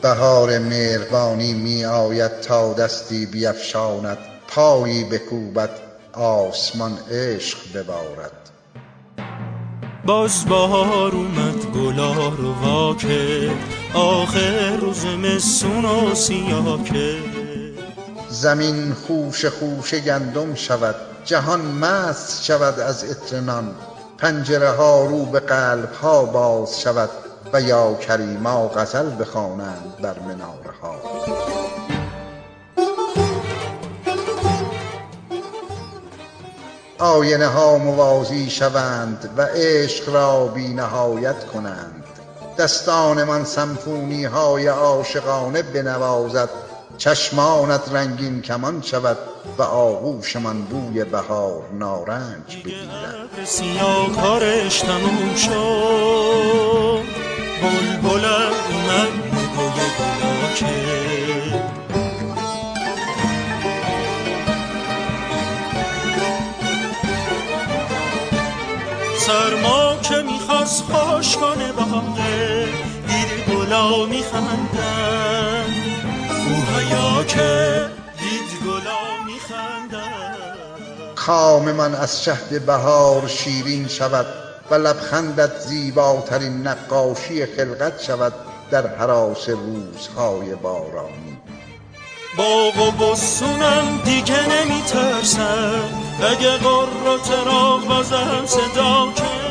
بهار مهربانی می آید تا دستی بیفشاند، پایی بکوبد آسمان عشق ببارد. باز بهار اومد گلا رو وا کرد، آخر روز زمستون و سیاه کرد. زمین خوشه خوشه گندم شود، جهان مست شود از عطر نان. پنجره ها رو به قلب ها باز شود و یا کریما غزل بخوانند بر مناره ها. آینه ها موازی شوند و عشق را بی نهایت کنند. دستانمان سمفونی های عاشقانه بنوازد، چشمانت رنگین کمان شود و آغوشمان بوی بهار نارنج بگیرد. سیاه کارش تموم شد، بلبلم اومد نگوی گلا کرد. سرما که میخواست خوش کنه باغه، دید گلا میخندن. اوهیا که دید گلا میخندن. کام من از شهد بهار شیرین شود و لبخندت زیباترین نقاشی خلقت شود در هراس روزهای بارانی. باغ و بستونم دیگه نمیترسم، اگه قرة چراغ بازم صدا کرد.